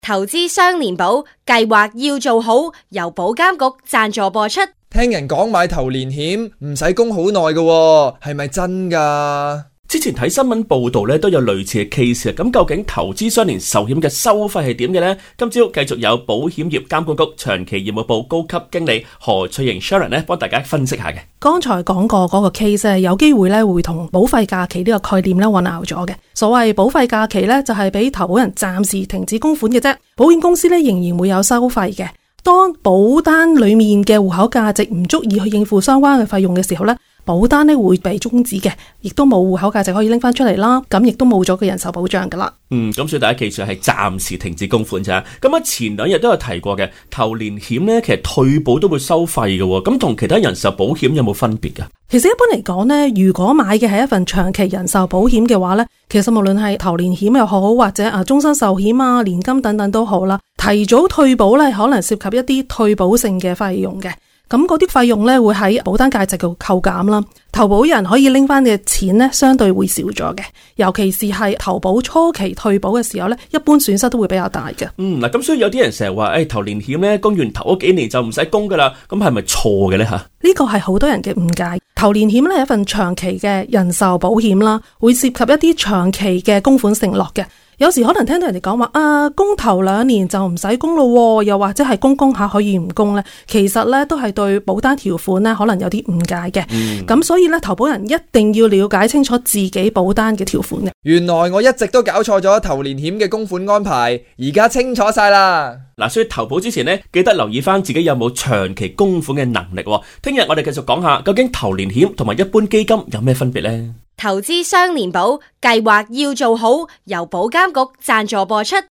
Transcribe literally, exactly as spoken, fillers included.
投資雙年保計劃要做好，由保監局贊助播出。 聽人講買頭年險唔使供好耐㗎，係咪真㗎？ 之前睇新聞報道咧，都有類似嘅 case 啊。咁究竟投資雙年壽險嘅收費係點嘅呢？今朝繼續有保險業監管局長期業務部高級經理何翠瑩 Sharon 咧，幫大家分析下嘅。 剛才講過嗰個 case 有機會咧會同保費假期呢個概念咧混淆咗嘅。所謂保費假期咧，就係俾投保人暫時停止供款嘅啫，保險公司咧仍然會有收費嘅。當保單裏面嘅戶口價值唔足以去應付相關嘅費用嘅時候咧，保單咧會被終止嘅，亦都冇戶口價值可以拎翻出嚟啦，咁亦都冇咗個人壽保障噶啦。 嗯，咁所以大家記住係暫時停止供款咋。咁啊前兩日都有提過嘅，頭年險咧其實退保都會收費嘅，咁同其他人壽保險有冇分別噶？ 其實一般嚟講呢，如果買嘅係一份長期人壽保險嘅話呢，其實無論係頭年險又好，或者啊終身壽險啊、年金等等都好啦，提早退保咧可能涉及一啲退保性嘅費用嘅。咁嗰啲費用咧會喺保單價值度扣減啦，投保人可以拎翻嘅錢咧相對會少咗嘅，尤其是係投保初期退保嘅時候咧，一般損失都會比較大嘅。 嗯，嗱，咁所以有啲人成日話，誒頭年險咧供完頭嗰幾年就唔使供噶啦，咁係咪錯嘅咧吓？呢個係好多人嘅誤解。頭年險咧係一份長期嘅人壽保險啦，會涉及一啲長期嘅供款承諾嘅。有時可能聽到人哋講話啊，供頭兩年就唔使供咯，又或者係供供下可以唔供咧，其實咧都係對保單條款咧可能有啲誤解嘅。咁、嗯、所以咧，投保人一定要了解清楚自己保單嘅條款嘅。 原來我一直都搞錯咗頭年險嘅供款安排，而家清楚晒啦。 嗱，所以投保之前呢，記得留意翻自己有冇長期供款嘅能力。聽日我哋繼續講下，究竟頭年險同埋一般基金有咩分別呢？ 投資雙年保計劃要做好，由保監局贊助播出。